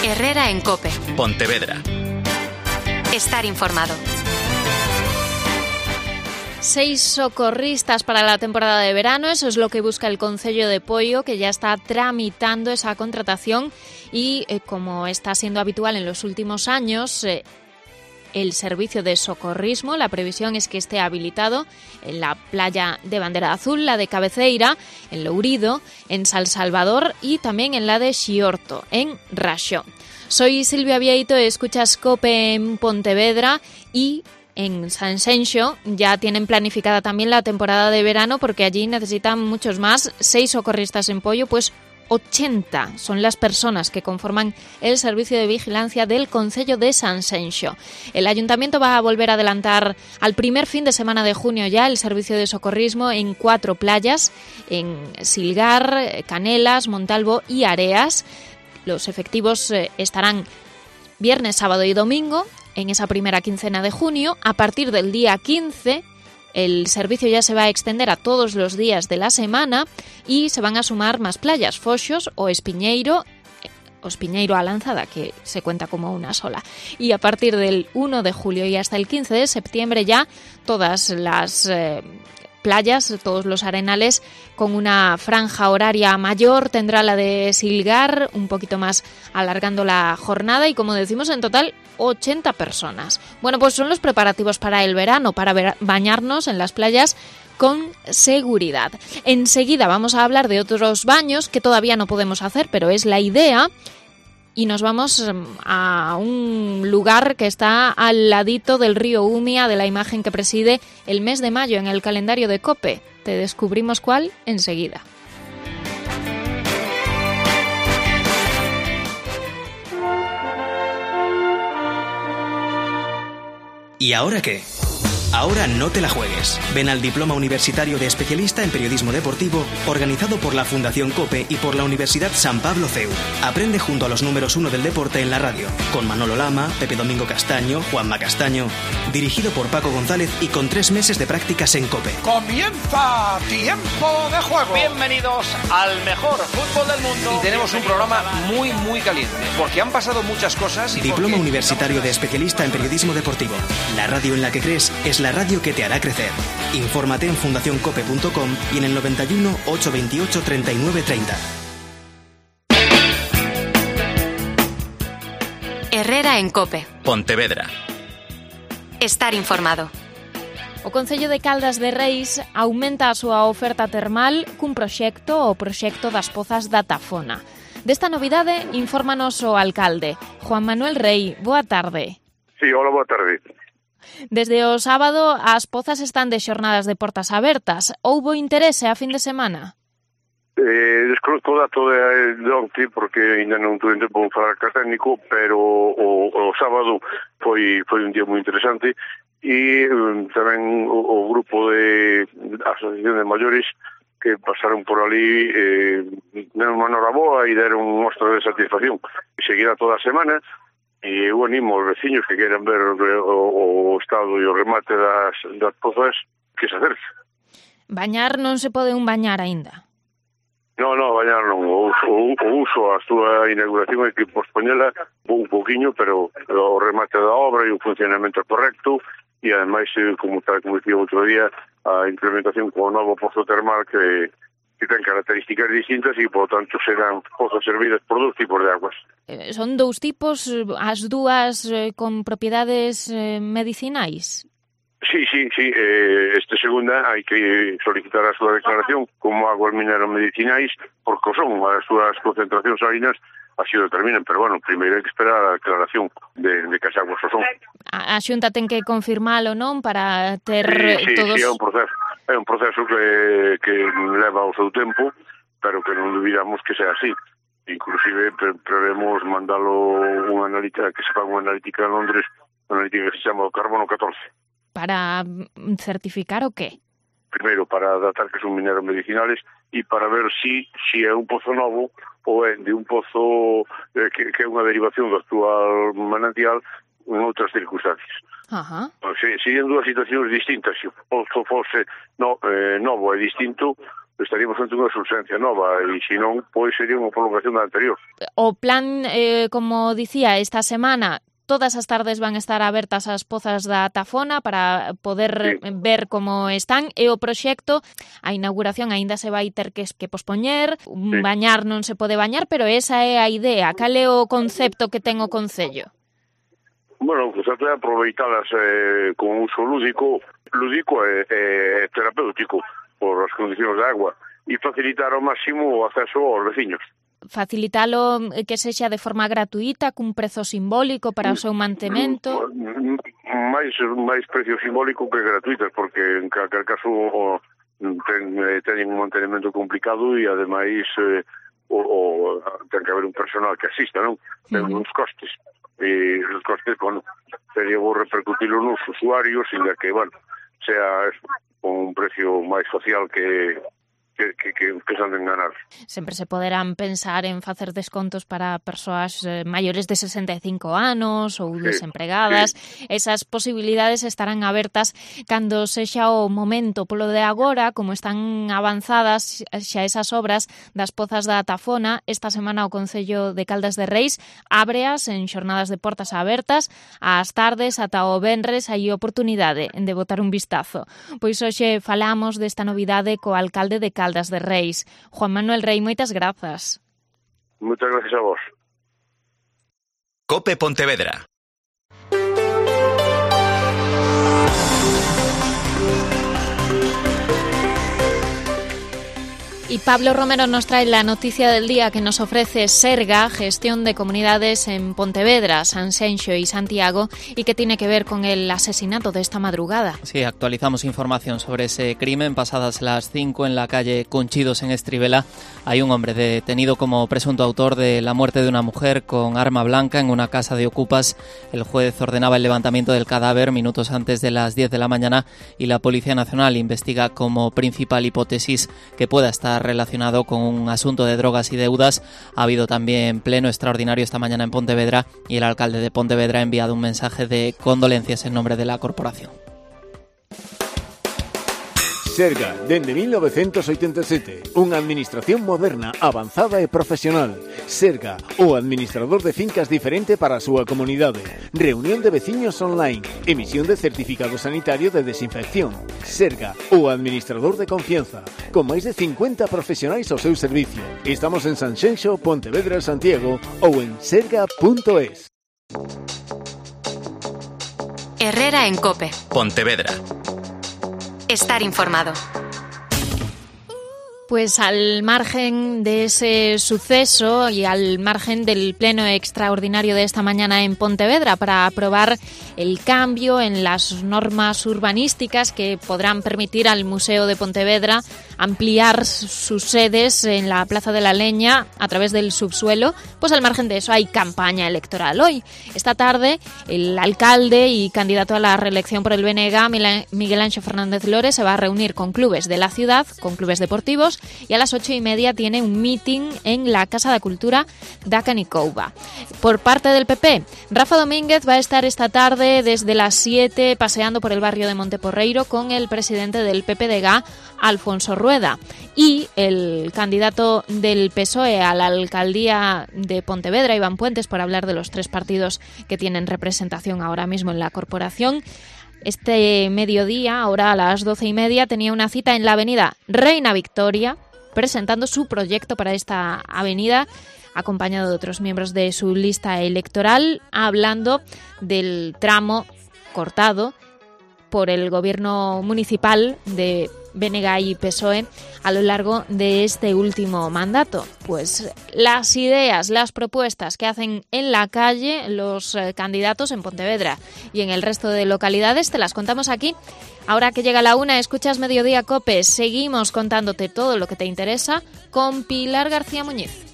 Herrera en COPE. Pontevedra. Estar informado. 6 socorristas para la temporada de verano, eso es lo que busca el Concello de Poio, que ya está tramitando esa contratación y, como está siendo habitual en los últimos años, el servicio de socorrismo, la previsión es que esté habilitado en la playa de Bandera Azul, la de Cabeceira, en Lourido, en San Salvador y también en la de Xiorto, en Raxó. Soy Silvia Vieito, escuchas COPE en Pontevedra y en Sanxenxo ya tienen planificada también la temporada de verano porque allí necesitan muchos más. 6 socorristas en Poio, pues 80 son las personas que conforman el servicio de vigilancia del Concello de Sanxenxo. El Ayuntamiento va a volver a adelantar al primer fin de semana de junio ya el servicio de socorrismo en 4 playas, en Silgar, Canelas, Montalvo y Areas. Los efectivos estarán viernes, sábado y domingo en esa primera quincena de junio. A partir del día 15, el servicio ya se va a extender a todos los días de la semana y se van a sumar más playas, Foxos o Espiñeiro a Lanzada, que se cuenta como una sola. Y a partir del 1 de julio y hasta el 15 de septiembre ya todas las playas, todos los arenales con una franja horaria mayor. Tendrá la de Silgar, un poquito más alargando la jornada y, como decimos, en total 80 personas. Bueno, pues son los preparativos para el verano, para bañarnos en las playas con seguridad. Enseguida vamos a hablar de otros baños que todavía no podemos hacer, pero es la idea. Y nos vamos a un lugar que está al ladito del río Umia, de la imagen que preside el mes de mayo en el calendario de COPE. Te descubrimos cuál enseguida. ¿Y ahora qué? Ahora no te la juegues. Ven al Diploma Universitario de Especialista en Periodismo Deportivo, organizado por la Fundación COPE y por la Universidad San Pablo CEU. Aprende junto a los números 1 del deporte en la radio, con Manolo Lama, Pepe Domingo Castaño, Juanma Castaño. Dirigido por Paco González y con 3 meses de prácticas en COPE. ¡Comienza Tiempo de Juego! Bienvenidos al mejor fútbol del mundo. Y tenemos un programa muy, muy caliente, porque han pasado muchas cosas. Diploma Universitario de Especialista en Periodismo Deportivo. La radio en la que crees es la radio que te hará crecer. Infórmate en fundacioncope.com y en el 91 828 39 30. Herrera en COPE. Pontevedra. Estar informado. O Concello de Caldas de Reis aumenta a súa oferta termal cun proxecto, o proxecto das Pozas da Tafona. Desta novidade infórmanos o alcalde, Juan Manuel Rey. Boa tarde. Sí, hola, boa tarde. Desde o sábado as pozas están de xornadas de portas abertas. Houbo interese a fin de semana? Desconozco o dato de onte porque ainda non tuve tempo de falar co técnico, pero o sábado foi un día moi interesante e tamén o grupo de asociación de maiores que pasaron por ali deron unha noraboa e deron un mostro de satisfacción. Seguirá toda a semana. E eu animo aos veciños que queiran ver o estado e o remate das pozas que se acerque. Bañar non se pode un bañar aínda? No, bañar non. O uso, a súa inauguración hai que pospoñela un poquinho, pero o remate da obra e o funcionamento correcto e, ademais, como dicía outro día, a implementación co novo pozo termal que ten características distintas e, por tanto, serán pozos servidas por 2 tipos de aguas. Son 2 tipos, as dúas con propiedades medicinais? Sí. Este segunda hai que solicitar a súa declaración como aguas mineromedicinais porque son as súas concentracións salinas así o determinan, pero, bueno, primeiro hai que esperar a declaración de que as aguas o son. A Xunta ten que confirmalo, non? Para ter todos... Sí, é un proceso que leva o seu tempo, pero que non dubidamos que sea así. Inclusive prevemos mandalo unha analítica, que se faga unha analítica en Londres, unha analítica que se chama o carbono 14. Para certificar o qué? Primeiro, para datar que son mineros medicinales e para ver si é un pozo novo ou é de un pozo que é unha derivación do actual manantial en outras circunstancias. Ajá. Serían dúas situacións distintas. Se o posto fose novo e distinto, estaríamos ante unha urxencia nova, e se non, pois sería unha prolongación da anterior. O plan, como dicía, esta semana, todas as tardes van estar abertas as pozas da Tafona para poder ver como están, e o proxecto, a inauguración aínda se vai ter que pospoñer, bañar non se pode bañar, pero esa é a idea. Cal é o concepto que ten o Concello? Bueno, pues é aproveitadas con uso lúdico e terapéutico por as condicións de agua, e facilitar ao máximo o acceso aos veciños. Facilitalo que sexa de forma gratuita, cun prezo simbólico para o seu mantemento? máis precio simbólico que gratuitas, porque en calquer caso teñen un mantenimento complicado e ademais ten que haber un personal que asista, non? Ten uns costes. E os costes, bueno, sería bo repercutirlo nos usuarios e de que, bueno, sea con un precio máis social que se han de enganar. Sempre se poderán pensar en facer descontos para persoas maiores de 65 anos ou desempregadas. Esas posibilidades estarán abertas cando sexa o momento. Polo de agora, como están avanzadas xa esas obras das pozas da Tafona, esta semana o Concello de Caldas de Reis ábreas en xornadas de portas abertas ás tardes ata o venres. Hai oportunidade de botar un vistazo. Pois hoxe falamos desta novidade co alcalde de Caldas de Reis. Juan Manuel Rei, moitas grazas. Moitas gracias a vos. COPE Pontevedra. Y Pablo Romero nos trae la noticia del día que nos ofrece Serga, gestión de comunidades en Pontevedra, Sanxenxo y Santiago, y que tiene que ver con el asesinato de esta madrugada. Sí, actualizamos información sobre ese crimen. Pasadas las 5 en la calle Conchidos en Estribela hay un hombre detenido como presunto autor de la muerte de una mujer con arma blanca en una casa de ocupas. El juez ordenaba el levantamiento del cadáver minutos antes de las 10 de la mañana y la Policía Nacional investiga como principal hipótesis que pueda estar relacionado con un asunto de drogas y deudas. Ha habido también pleno extraordinario esta mañana en Pontevedra y el alcalde de Pontevedra ha enviado un mensaje de condolencias en nombre de la corporación. Serga, dende 1987, unha administración moderna, avanzada e profesional. Serga, o administrador de fincas diferente para a súa comunidade. Reunión de veciños online, emisión de certificado sanitario de desinfección. Serga, o administrador de confianza, con máis de 50 profesionais ao seu servicio. Estamos en Sanxenxo, Pontevedra, Santiago ou en serga.es. Herrera en COPE. Pontevedra. Estar informado. Pues al margen de ese suceso y al margen del pleno extraordinario de esta mañana en Pontevedra para aprobar el cambio en las normas urbanísticas que podrán permitir al Museo de Pontevedra ampliar sus sedes en la Plaza de la Leña a través del subsuelo, pues al margen de eso hay campaña electoral. Hoy, esta tarde, el alcalde y candidato a la reelección por el BNG, Miguel Anxo Fernández Lores, se va a reunir con clubes de la ciudad, con clubes deportivos, y a las 8:30 tiene un meeting en la Casa de Cultura da Canicouba. Por parte del PP, Rafa Domínguez va a estar esta tarde desde las 7 paseando por el barrio de Monteporreiro con el presidente del PPDG, Alfonso Rueda, y el candidato del PSOE a la alcaldía de Pontevedra, Iván Puentes, por hablar de los 3 partidos que tienen representación ahora mismo en la corporación. Este mediodía, ahora a las 12:30, tenía una cita en la avenida Reina Victoria, presentando su proyecto para esta avenida, acompañado de otros miembros de su lista electoral, hablando del tramo cortado por el gobierno municipal de BNG y PSOE a lo largo de este último mandato. Pues las ideas, las propuestas que hacen en la calle los candidatos en Pontevedra y en el resto de localidades te las contamos aquí. Ahora que llega la 1, escuchas Mediodía COPE. Seguimos contándote todo lo que te interesa con Pilar García Muñiz.